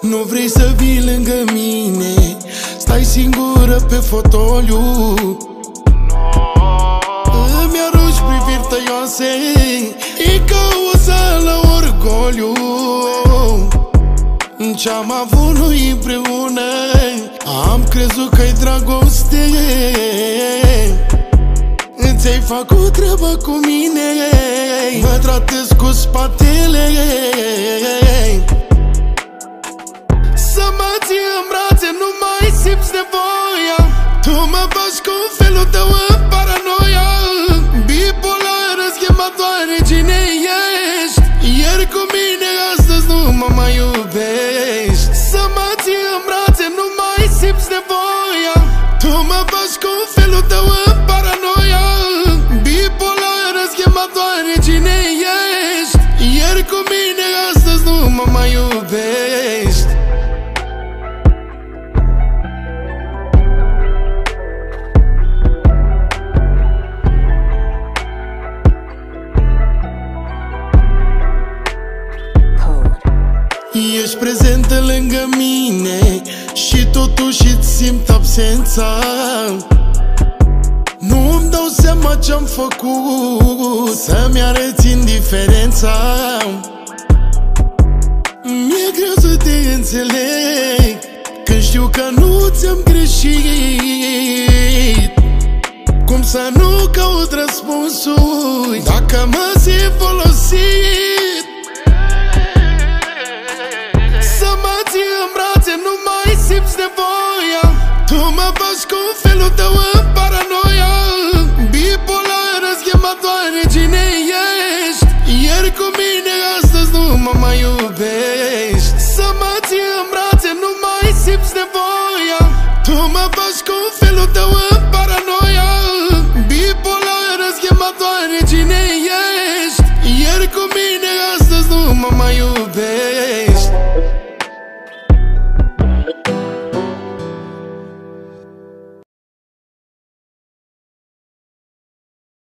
Nu vrei să vii lângă mine, stai singură pe fotoliu. Îmi arunci priviri tăioase, e cauza la orgoliu. Ce-am avut noi împreună, am crezut că-i dragoste. Ți-ai făcut treaba cu mine, mă tratezi cu spatele. Să mă ții în brațe, nu mai simți nevoia. Tu mă faci cu felul tău în paranoia. Bipolară, schematoare, cine ești? Ieri cu mine, astăzi nu mă mai iubești. Să mă ții în brațe, nu mai simți nevoia. Tu mă faci cu felul tău în paranoia. Bipolară, schematoare, cine ești? Ieri cu mine, astăzi nu mă mai iubești. Ești prezentă lângă mine și totuși îți simt absența. Nu-mi dau seama ce-am făcut să-mi arăți indiferența. Mi-e greu să te înțeleg, când știu că nu ți-am greșit. Cum să nu caut răspunsuri dacă mă simt folosit? Să mă ții în brațe, nu mai simți nevoia. Tu mă faci cu felul tău în paranoia. Bipolară, schematoare, cine ești? Ieri cu mine, astăzi nu mă mai iubești. Să mă ții în brațe, nu mai simți nevoia. Tu mă faci cu felul tău în paranoia. Bipolară, schematoare, cine ești? Ieri cu mine, astăzi nu mă mai iubești.